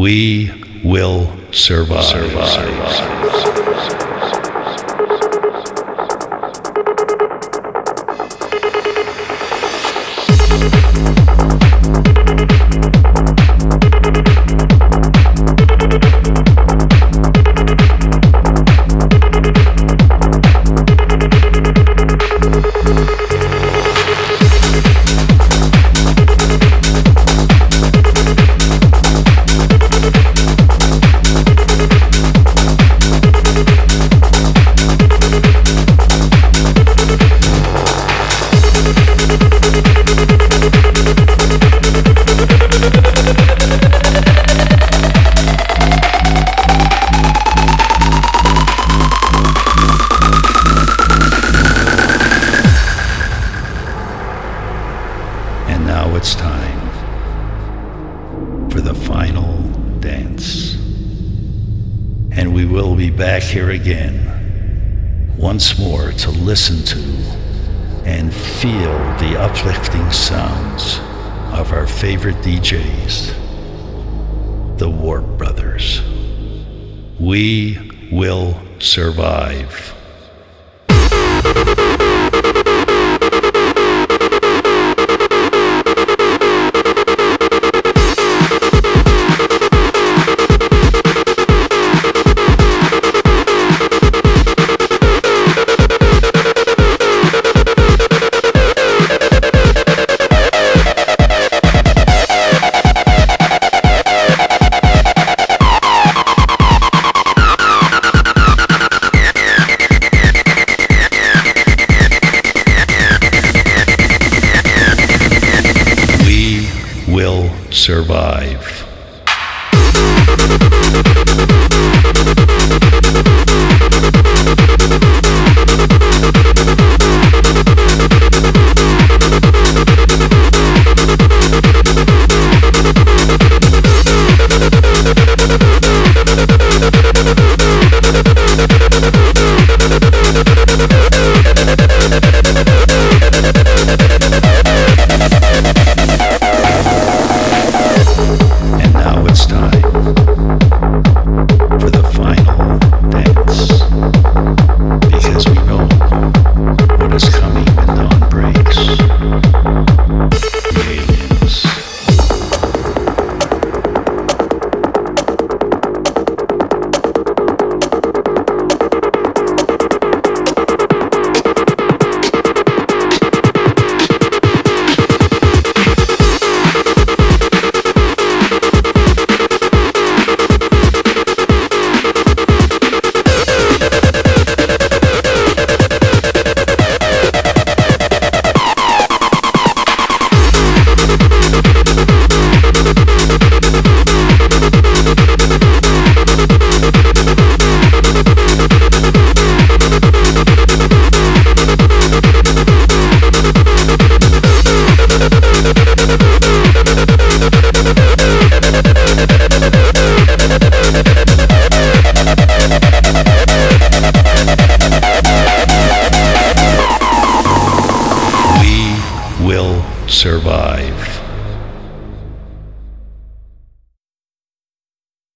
We will survive. And now it's time for the final dance. And we will be back here again, once more to listen to and feel the uplifting sounds of our favorite DJs, the Warp Brothers. We will survive. Will survive. And now it's time for the final dance, because we know what is coming when dawn breaks. The aliens. Will survive.